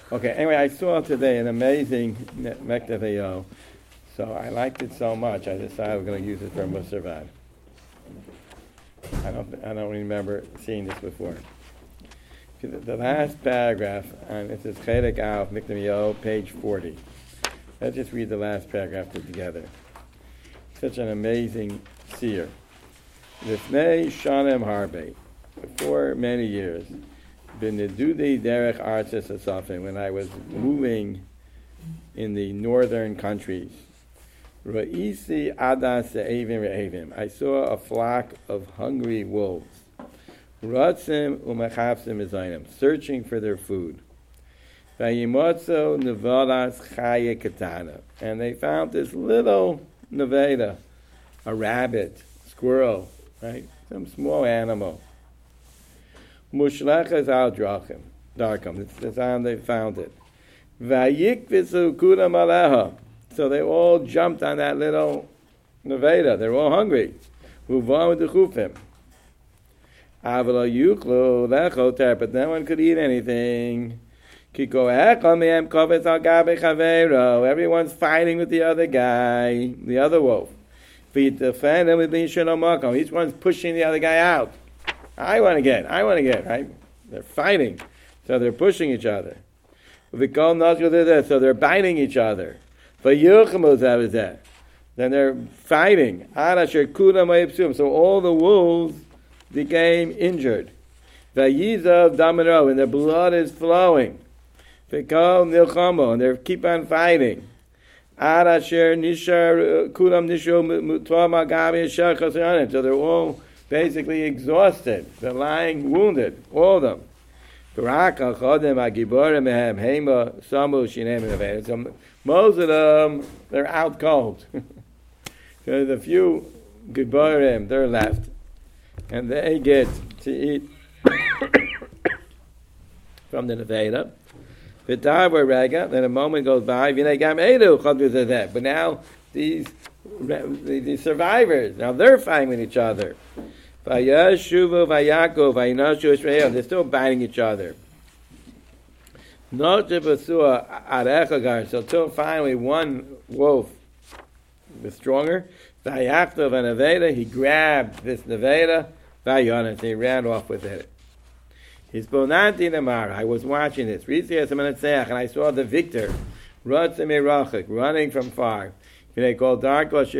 Okay, anyway, I saw today an amazing Mektev. So I liked it so much, I decided I was going to use it for Musarvad. I don't remember seeing this before. The last paragraph, and this is Chedek Aleph, Mektev, page 40. Let's just read the last paragraph together. Such an amazing seer. Lifnei Shanem Harbe, before many years, B'nedudei Derech Artzes Asafim, when I was moving in the northern countries, Ra'isi Adas Se'evim Re'evim, I saw a flock of hungry wolves, Ratzim Umechafsim Izayim, searching for their food. Vayimotzo Nevadas Chaya Katana, and they found this little neveda, a rabbit, squirrel, right? Some small animal. Mushlechas al drachim, darkum. That's how they found it. Vayikvisu kudam aleha. So they all jumped on that little neveda. They were all hungry. Uvam dechufim. Avalo yuklu lechoter, but no one could eat anything. Kiko echam mehem kovetz al gabe chavero. Everyone's fighting with the other guy, the other wolf. V'yitefenem with b'yishon makom. Each one's pushing the other guy out. I want to get, right? They're fighting. So they're pushing each other. So they're biting each other. Then they're fighting. So all the wolves became injured. And their blood is flowing. And they keep on fighting. So they're all basically exhausted. They're lying wounded, all of them. So most of them, they're out cold. So the few Giborim, they're left. And they get to eat from the Neveda. Then a moment goes by, but now these the survivors, now they're fighting with each other. They're still biting each other. So till finally one wolf was stronger. He grabbed this neveda, and he ran off with it. I was watching this, and I saw the victor, running from far. They call dark, and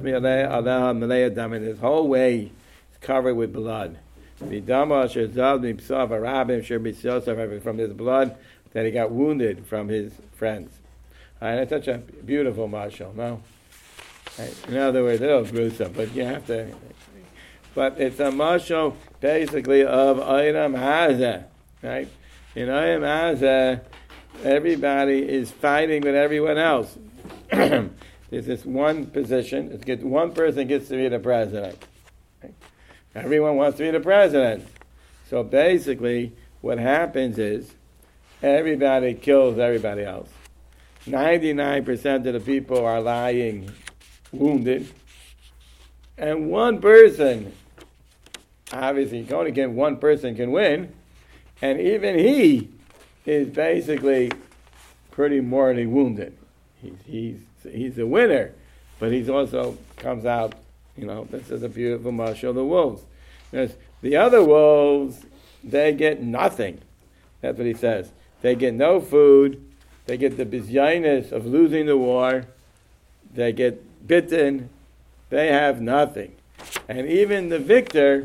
his whole way is covered with blood. From his blood that he got wounded from his friends. It's such a beautiful mashal, no? In other words, a little gruesome, but you have to. But it's a mashal basically of Ayram Hazeh, right? In Ayram Hazeh, everybody is fighting with everyone else. There's this one position. One person gets to be the president. Right? Everyone wants to be the president. So basically, what happens is everybody kills everybody else. 99% of the people are lying wounded. And one person, obviously, only one person can win. And even he is basically pretty mortally wounded. He's a winner, but he's also comes out, this is a beautiful mashal of the wolves. There's the other wolves, they get nothing. That's what he says. They get no food. They get the bizyinus of losing the war. They get bitten. They have nothing. And even the victor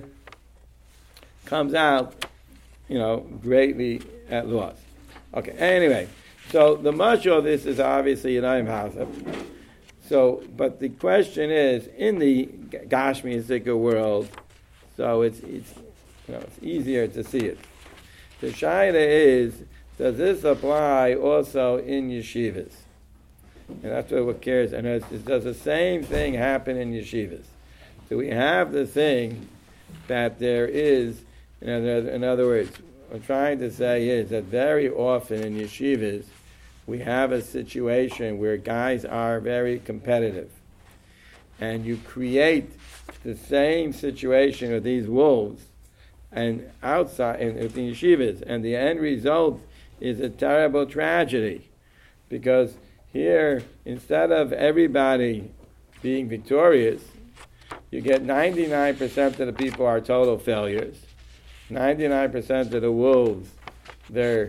comes out, greatly at loss. Okay, anyway. So the mashal of this is obviously Yadayim Hazeh. So, but the question is, in the Gashmi Zikr world, so it's easier to see it. The shaila is, does this apply also in yeshivas? And that's what cares. And does the same thing happen in yeshivas? So we have the thing that there is, in other words, what I'm trying to say is that very often in yeshivas, we have a situation where guys are very competitive. And you create the same situation with these wolves and outside in the yeshivas. And the end result is a terrible tragedy, because here, instead of everybody being victorious, you get 99% of the people are total failures. 99% of the wolves, they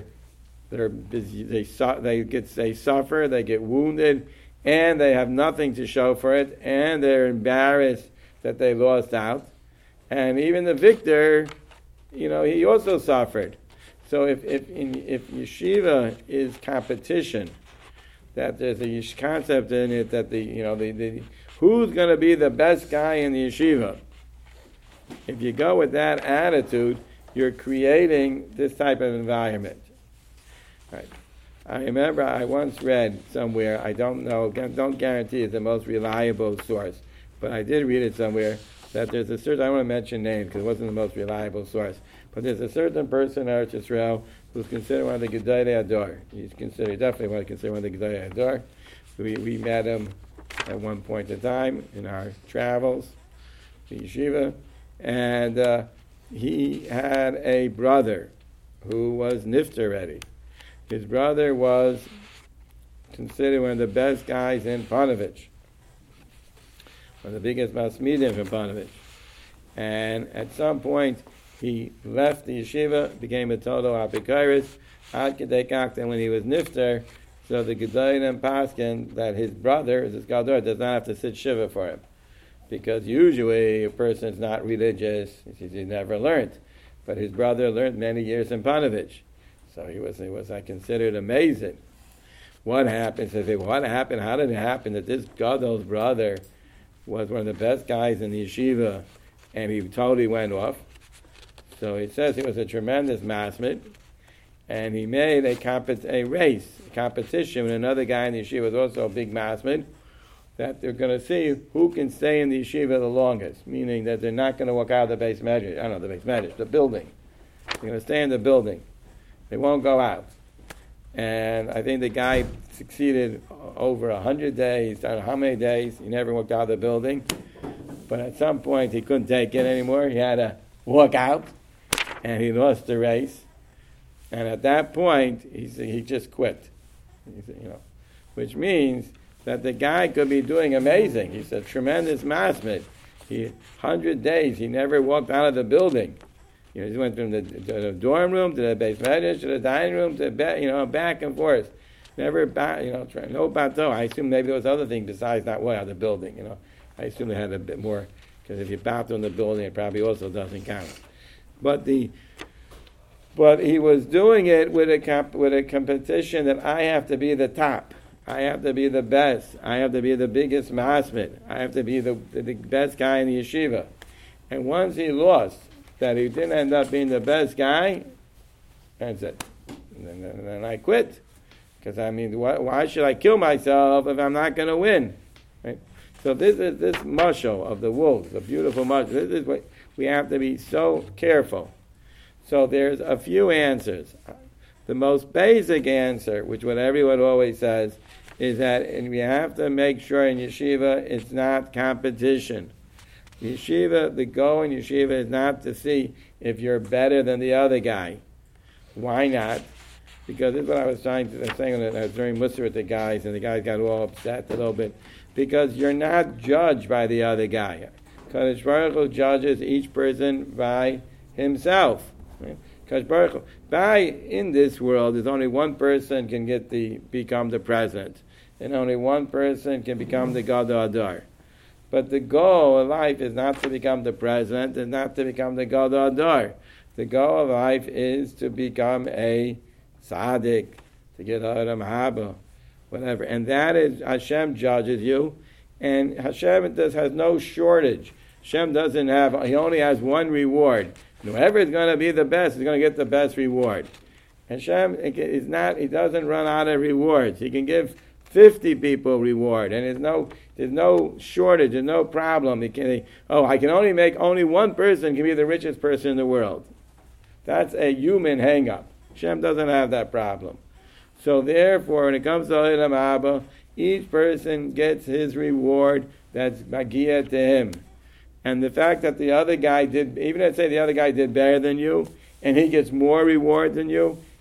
suffer, they get wounded, and they have nothing to show for it, and they're embarrassed that they lost out. And even the victor, he also suffered. So if yeshiva is competition, that there's a concept in it that the who's going to be the best guy in the yeshiva. If you go with that attitude, you're creating this type of environment. Right. I remember I once read somewhere, I don't know, don't guarantee it's the most reliable source, but I did read it somewhere, that there's a certain, I don't want to mention names because it wasn't the most reliable source, but there's a certain person in Eretz Yisrael who's considered one of the Gedolei Hador. He's definitely one of the Gedolei Hador. We met him at one point in time in our travels, the yeshiva, and he had a brother who was nifter already. His brother was considered one of the best guys in Panovich, one of the biggest masmidim in Panovich. And at some point, he left the yeshiva, became a total apikaris, ad kedei kach, and when he was nifter, so the Gedolim paskin that his brother, this Gadol, does not have to sit shiva for him. Because usually a person's not religious, he never learned. But his brother learned many years in Panovich. So he was considered amazing. What happened? What happened? How did it happen that this Gadol's brother was one of the best guys in the yeshiva, and he totally went off? So it says he was a tremendous masmid, and he made a competition with another guy in the yeshiva, was also a big masmid, that they're going to see who can stay in the yeshiva the longest, meaning that they're not going to walk out of the base medrash. I don't know, the base medrash, the building. They're going to stay in the building. They won't go out. And I think the guy succeeded over 100 days. I don't know how many days. He never walked out of the building. But at some point, he couldn't take it anymore. He had to walk out, and he lost the race. And at that point, he just quit. Which means that the guy could be doing amazing. He's a tremendous masmid. 100 days, he never walked out of the building. He went from the dorm room to the base medrash to the dining room to back and forth. Never back, no bateau. I assume maybe there was other things besides not walking out of the building. I assume they had a bit more, because if you bateau in the building, it probably also doesn't count. But he was doing it with a competition that I have to be the top. I have to be the best. I have to be the biggest masmid. I have to be the best guy in the yeshiva. And once he lost, that he didn't end up being the best guy, that's it. And then I quit. Because, why should I kill myself if I'm not going to win? Right? So this is this mashal of the wolves, a beautiful mashal. This is what we have to be so careful. So there's a few answers. The most basic answer, which what everyone always says, is that we have to make sure in yeshiva it's not competition. Yeshiva, the goal in yeshiva is not to see if you're better than the other guy. Why not? Because this is what I was saying when I was very musar with the guys, and the guys got all upset a little bit. Because you're not judged by the other guy. Kadosh Baruch Hu judges each person by himself. Right? Kadosh Baruch Hu, in this world, there's only one person can become the president, and only one person can become the Gadol Hador. But the goal of life is not to become the president, and not to become the Gadol Hador. The goal of life is to become a tzaddik, to get Adam Haba, whatever. And that is, Hashem judges you, and Hashem has no shortage. Hashem doesn't have, he only has one reward. Whoever is going to be the best is going to get the best reward. Hashem he doesn't run out of rewards. He can give 50 people reward, and there's no shortage, there's no problem. I can only one person can be the richest person in the world. That's a human hang-up. Hashem doesn't have that problem. So therefore, when it comes to Olam Haba, each person gets his reward that's magia to him. And the fact that the other guy did, even let's say the other guy did better than you, and he gets more reward than you,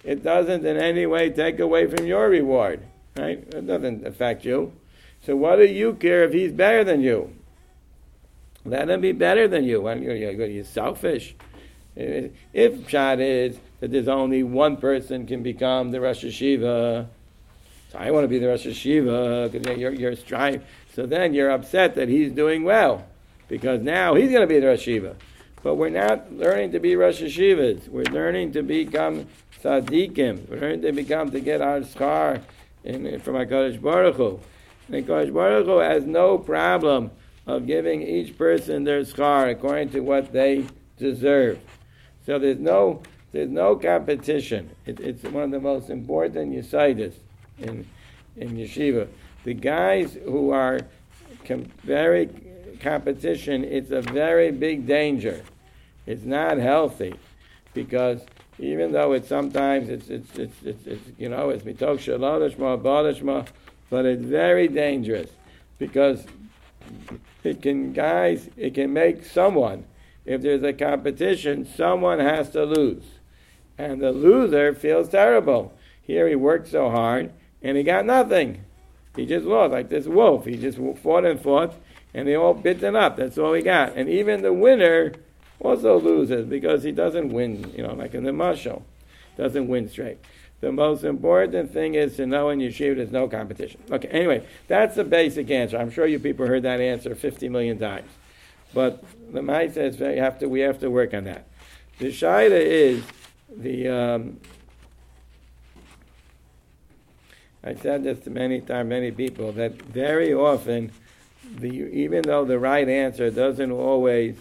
it doesn't in any way take away from your reward, right? It doesn't affect you. So what do you care if he's better than you? Let him be better than you. You're selfish. If shot is that there's only one person can become the Rosh Hashiva, so I want to be the Rosh Hashiva because you're striving. So then you're upset that he's doing well because now he's going to be the Rosh Hashiva. But we're not learning to be Rosh Hashivas. We're learning to become tzaddikim. We're learning to get our schar from HaKadosh Baruch Hu. And HaKadosh Baruch Hu has no problem of giving each person their schar according to what they deserve. So there's no competition. It's one of the most important yesaitis in yeshiva. The guys who are very competition, it's a very big danger. It's not healthy because even though it's sometimes it's mitok shalolishma balishma, but it's very dangerous because it can make someone, if there's a competition, someone has to lose. And the loser feels terrible. Here he worked so hard and he got nothing. He just lost, like this wolf. He just fought, and they all bitten up. That's all he got. And even the winner also loses because he doesn't win, like in the mashal. Doesn't win straight. The most important thing is to know in yeshiva there's no competition. Okay, anyway, that's the basic answer. I'm sure you people heard that answer 50 million times. But the Mai says we have to work on that. The shaila is I said this to many people, that very often, even though the right answer doesn't always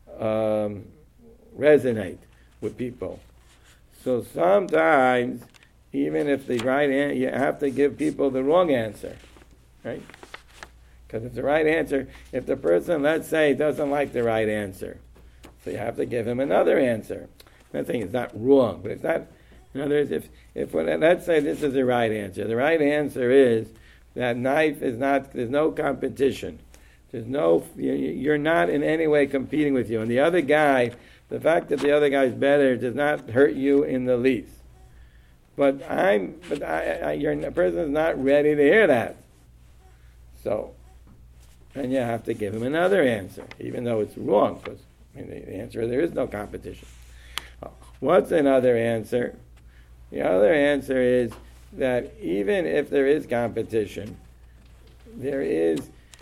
resonate with people, so sometimes, even if the right answer, you have to give people the wrong answer, right? Because it's the right answer. If the person, let's say, doesn't like the right answer, so you have to give him another answer. I'm not saying it's not wrong, but it's not. In other words, if let's say this is the right answer. The right answer is that knife is not. There's no competition. There's no. You're not in any way competing with you. And the other guy, the fact that the other guy's better does not hurt you in the least. But your person is not ready to hear that. So, and you have to give him another answer, even though it's wrong. Because the answer there is no competition. What's another answer? The other answer is that even if there is competition, there is.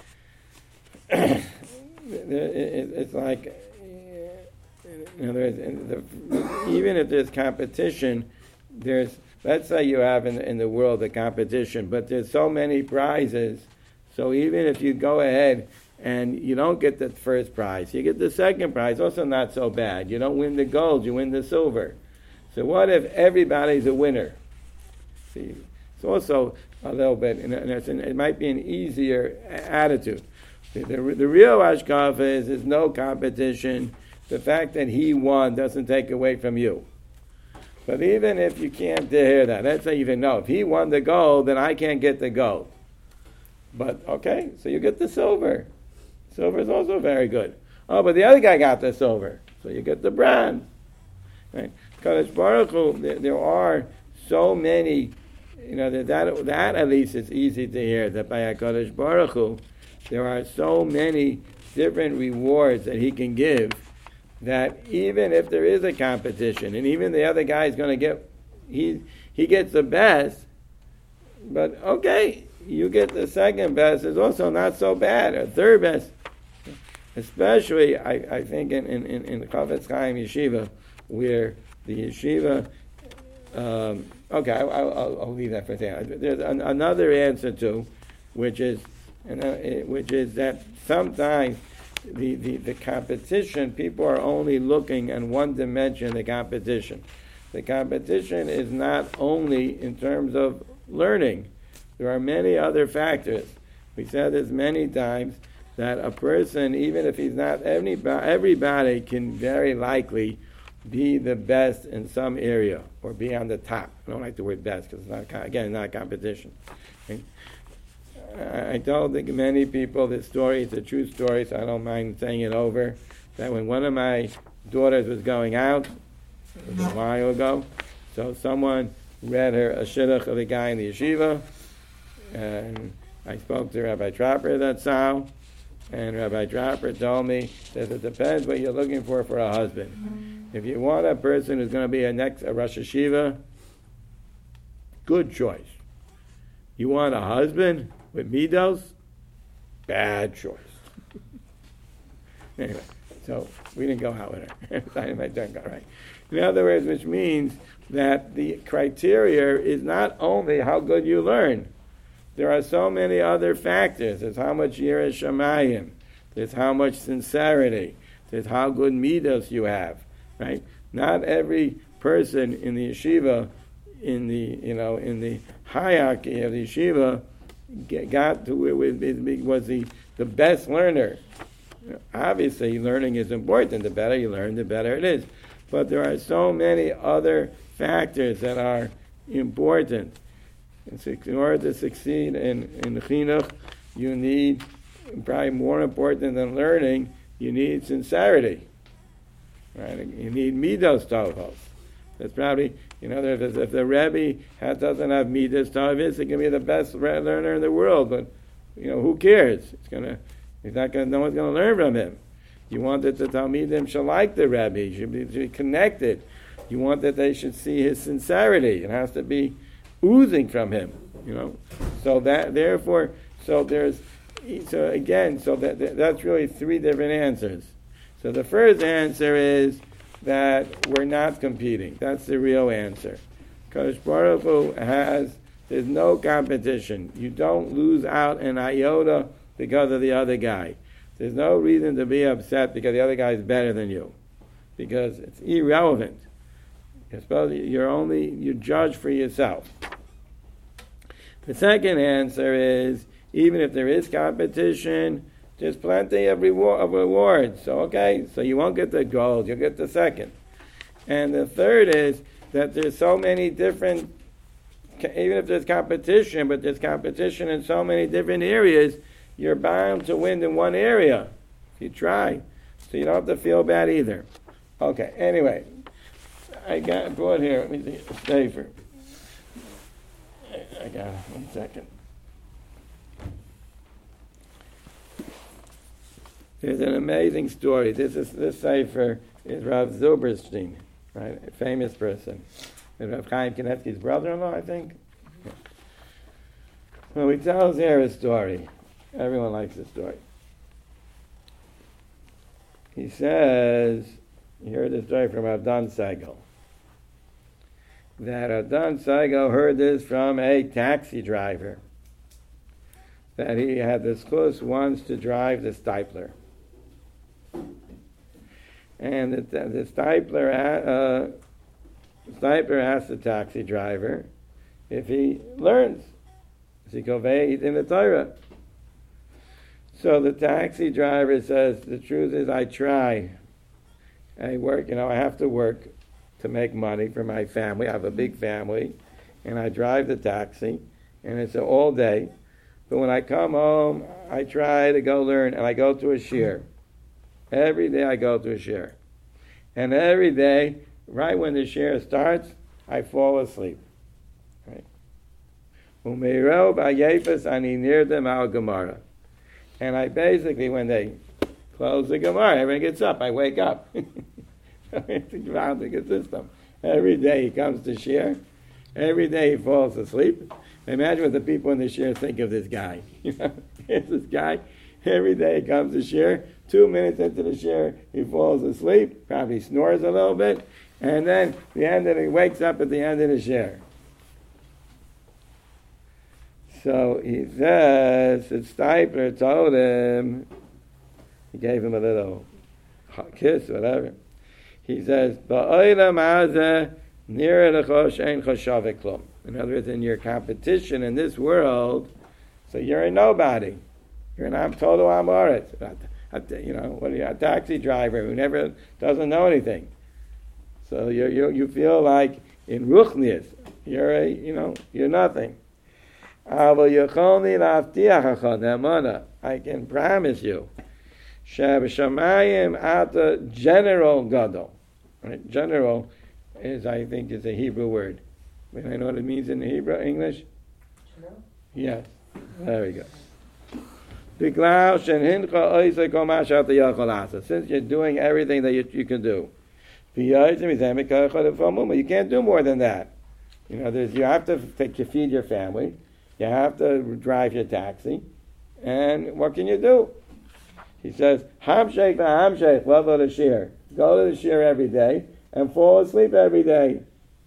It's like, in other words, even if there's competition, there's. Let's say you have in the world a competition, but there's so many prizes. So even if you go ahead and you don't get the first prize, you get the second prize, also not so bad. You don't win the gold, you win the silver. So what if everybody's a winner? See, it's also a little bit, it might be an easier attitude. The real hashkafa is there's no competition. The fact that he won doesn't take away from you. But even if you can't hear that, let's say even no, if he won the gold, then I can't get the gold. But okay, so you get the silver. Silver is also very good. Oh, but the other guy got the silver, so you get the bronze. Right? Kadosh Baruch Hu, there are so many, that at least it's easy to hear, that by HaKadosh Baruch Hu, there are so many different rewards that he can give, that even if there is a competition, and even the other guy is going to get, he gets the best, but okay, you get the second best, it's also not so bad, or third best. Especially, I think in the Chafetz Chaim Yeshiva, where the yeshiva, I'll leave that for a second. There's another answer too, which is that sometimes the competition, people are only looking at one dimension of the competition. The competition is not only in terms of learning. There are many other factors. We said this many times, that a person, even if he's not, everybody can very likely be the best in some area or be on the top. I don't like the word best because it's not a competition. Okay? I told many people this story. It's a true story, so I don't mind saying it over. That when one of my daughters was going out, it was a while ago, So someone read her a shidduch of the guy in the yeshiva, and I spoke to Rabbi Trapper that's how, and Rabbi Trapper told me that it depends what you're looking for a husband. If you want a person who's going to be a Rosh Hashiva, good choice. You want a husband with midos? Bad choice. Anyway, so we didn't go out with her. I didn't go right. In other words, which means that the criteria is not only how good you learn. There are so many other factors. There's how much Yiras Shamayim. There's how much sincerity. There's how good midos you have. Right? Not every person in the yeshiva, in the hierarchy of the yeshiva, got to was the best learner. Obviously, learning is important. The better you learn, the better it is. But there are so many other factors that are important. In order to succeed in chinuch, you need, probably more important than learning, you need sincerity. Right? You need midos tovos. That's probably, if the Rebbe doesn't have midos tovos, he can be the best learner in the world. But who cares? No one's going to learn from him. You want that the Talmidim should like the Rebbe, should be connected. You want that they should see his sincerity. It has to be oozing from him, So that's really three different answers. So the first answer is that we're not competing. That's the real answer. Kadosh Baruch Hu there's no competition. You don't lose out an iota because of the other guy. There's no reason to be upset because the other guy is better than you, because it's irrelevant. You judge for yourself. The second answer is, even if there is competition, there's plenty of rewards. So you won't get the gold, you'll get the second. And the third is that there's so many different, even if there's competition, but there's competition in so many different areas, you're bound to win in one area if you try. So you don't have to feel bad either. Okay, anyway, I brought here, let me see, a safer. I got it, 1 second. There's an amazing story. This sefer is Rav Zilberstein, right? A famous person. And Rav Chaim Kanevsky's brother-in-law, I think. Yeah. Well, he tells here a story. Everyone likes the story. He says, you heard the story from Adon Segal, that Adon Segal heard this from a taxi driver, that he had the schus once to drive the Stipler. And the Stipler asked the taxi driver if he learns. Zikovei in the Torah. So the taxi driver says, the truth is I try. I work, I have to work to make money for my family. I have a big family. And I drive the taxi. And it's all day. But when I come home, I try to go learn. And I go to a shir. Every day I go to a shir. And every day, right when the shir starts, I fall asleep. Right? Umeiro b'ayefes ani nirdem al Gemara. And I basically, when they close the Gemara, everyone gets up. I wake up. It's a grounding system. Every day he comes to shir. Every day he falls asleep. Imagine what the people in the shir think of this guy. Here's this guy. Every day he comes to shir. 2 minutes into the shir, he falls asleep. Probably snores a little bit. And then he wakes up at the end of the shir. So he says that Stipler told him, he gave him a little kiss, whatever. He says, in other words, in your competition in this world, so you're a nobody. You're an total amorit. What are you, a taxi driver who never doesn't know anything. So you feel like in ruchnius, you're nothing. I can promise you, Sheb Shamayim ata general gadol. Right? General, I think, is a Hebrew word. I know what it means in Hebrew, English? Yes. There we go. Since you're doing everything that you can do. You can't do more than that. You have to feed your family. You have to drive your taxi. And what can you do? He says, Hamshake the Hamshake, love of the shir. Go to the shir every day and fall asleep every day.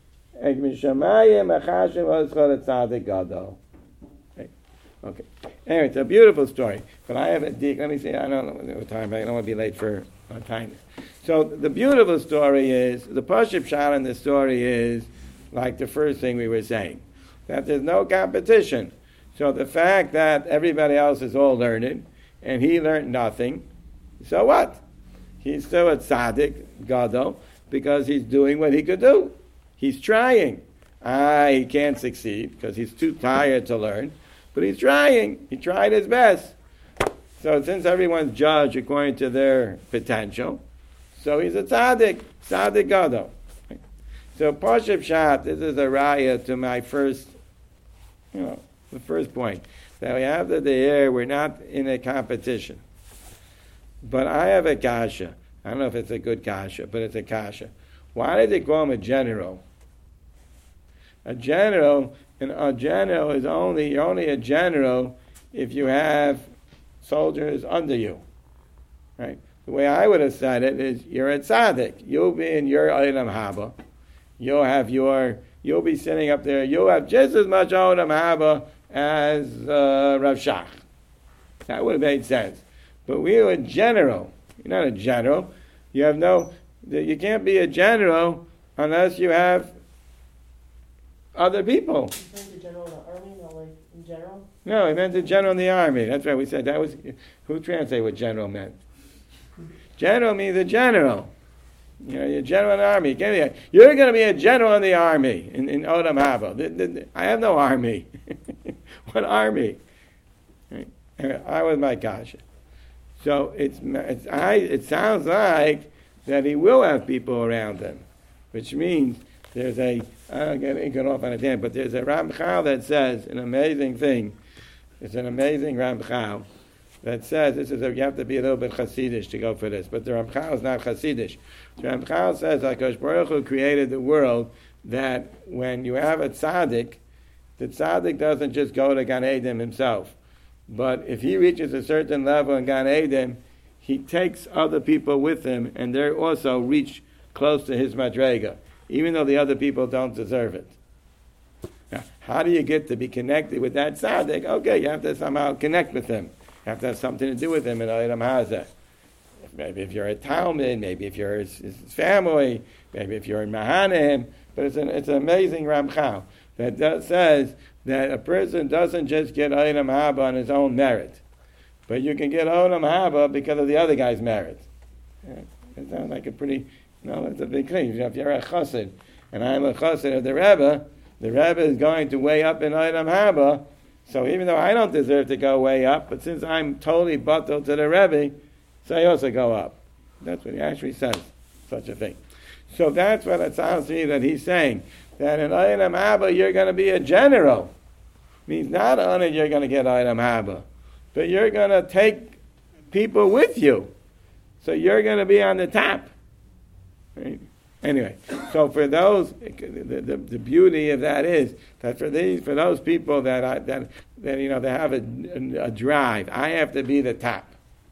Okay. Anyway, it's a beautiful story. But I have a deep, let me see, I don't know what time, I don't want to be late for time. So the beautiful story is, the Pashut Pshat in the story is, like the first thing we were saying, that there's no competition. So the fact that everybody else is all learned, and he learned nothing, so what? He's still a tzaddik, gadol, because he's doing what he could do. He's trying. He can't succeed, because he's too tired to learn, but he's trying. He tried his best. So since everyone's judged according to their potential, so he's a tzaddik gadol. So Pashut Pshat, this is a raya to my first, the first point, that we have the air, we're not in a competition. But I have a kasha. I don't know if it's a good kasha, but it's a kasha. Why did they call him a general? A general is you're only a general if you have soldiers under you. Right? The way I would have said it is, you're a tzaddik. You'll be in your Olam Haba. You'll be sitting up there. You'll have just as much Olam Haba as Rav Shach. That would have made sense. But we are a general. You're not a general. You can't be a general unless you have other people. You meant the general in the army, not like in general? No, he meant the general in the army. That's right. We said that was, who translated what general meant? General means a general. You're a general in the army. You're going to be a general in the army, in Olam Haba. I have no army. What army? Right? I was my kasha. So it sounds like that he will have people around him, which means there's I don't get off on a tangent, but there's a Ramchal that says an amazing thing. It's an amazing Ramchal that says, you have to be a little bit Hasidish to go for this, but the Ramchal is not Hasidish. The Ramchal says, HaKadosh Baruch Hu created the world that when you have a tzaddik, the tzaddik doesn't just go to Gan Eden himself. But if he reaches a certain level in Gan Eden, he takes other people with him, and they also reach close to his madrega, even though the other people don't deserve it. Now, how do you get to be connected with that tzaddik? Okay, you have to somehow connect with him. You have to have something to do with him in Olam Hazeh. Maybe if you're a Talmud, maybe if you're his family, maybe if you're in Mahanim. But it's an amazing Ramchal that says that a person doesn't just get Olam Haba on his own merit, but you can get Olam Haba because of the other guy's merit. Yeah, it sounds like a pretty, that's a big thing. If you're a chassid, and I'm a chassid of the Rebbe is going to way up in Olam Haba. So even though I don't deserve to go way up, but since I'm totally bottled to the Rebbe, so I also go up. That's what he actually says, such a thing. So that's what it sounds to me that he's saying, that in Olam Haba you're going to be a general. Means not only you're going to get Olam Haba, but you're going to take people with you. So you're going to be on the top. Right? Anyway, so for those, the beauty of that is that for those people that they have a drive, I have to be the top.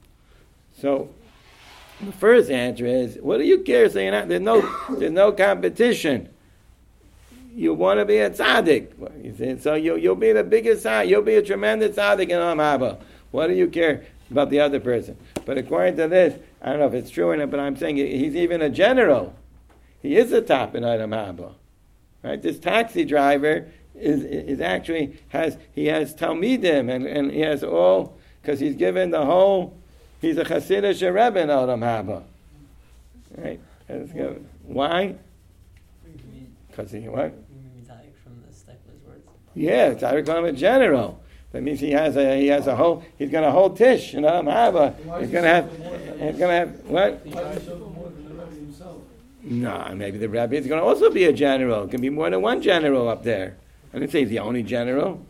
So the first answer is, what do you care? So there's no competition. You want to be a tzaddik, so you'll be the biggest tzaddik. You'll be a tremendous tzaddik in Olam Haba. What do you care about the other person? But according to this, I don't know if it's true or not, but I'm saying he's even a general. He is the top in Olam Haba, right? This taxi driver is actually has Talmidim and he has all, because he's given the whole. He's a Hasidic Rebbe in Olam Haba, right? Why? Because he what? From the Steckler's words. Yeah, it's I call him a general. That means he has a whole. He's going to hold tish in Olam Haba. He's going to have what? No, maybe the Rebbe is going to also be a general. It can be more than one general up there. I didn't say he's the only general.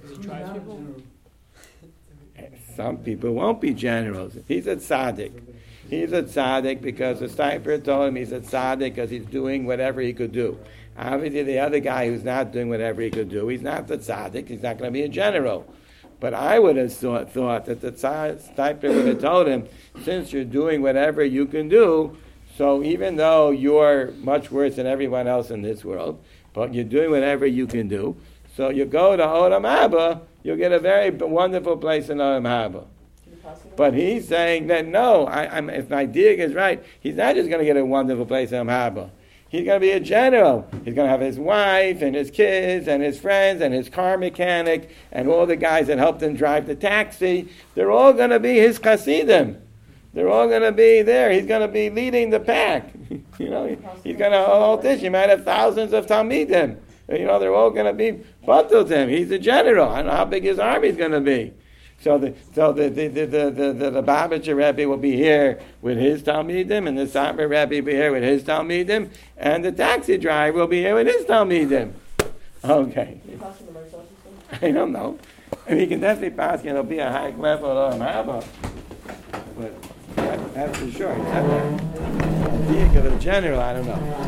Some people won't be generals. He's a tzaddik. He's a tzaddik because the Steiper told him he's a tzaddik because he's doing whatever he could do. Obviously, the other guy who's not doing whatever he could do, he's not the tzaddik. He's not going to be a general. But I would have thought that the Steiper would have told him, since you're doing whatever you can do, so even though you're much worse than everyone else in this world, but you're doing whatever you can do, so you go to Olam Haba, you'll get a very wonderful place in Olam Haba. But he's saying that no, if my dig is right, he's not just going to get a wonderful place in Olam Haba. He's going to be a general. He's going to have his wife and his kids and his friends and his car mechanic and all the guys that helped him drive the taxi. They're all going to be his chassidim. They're all going to be there. He's going to be leading the pack. He's going to hold this. You might have thousands of Talmidim. They're all going to be batul to him. He's a general. I don't know how big his army is going to be. So the Babitcher Rebbe will be here with his Talmidim, and the Satmar Rebbe will be here with his Talmidim, and the taxi driver will be here with his Talmidim. Okay. I don't know. He can definitely pass. It'll be a high level of Haba. But that's for sure. Except the idea of a general, I don't know.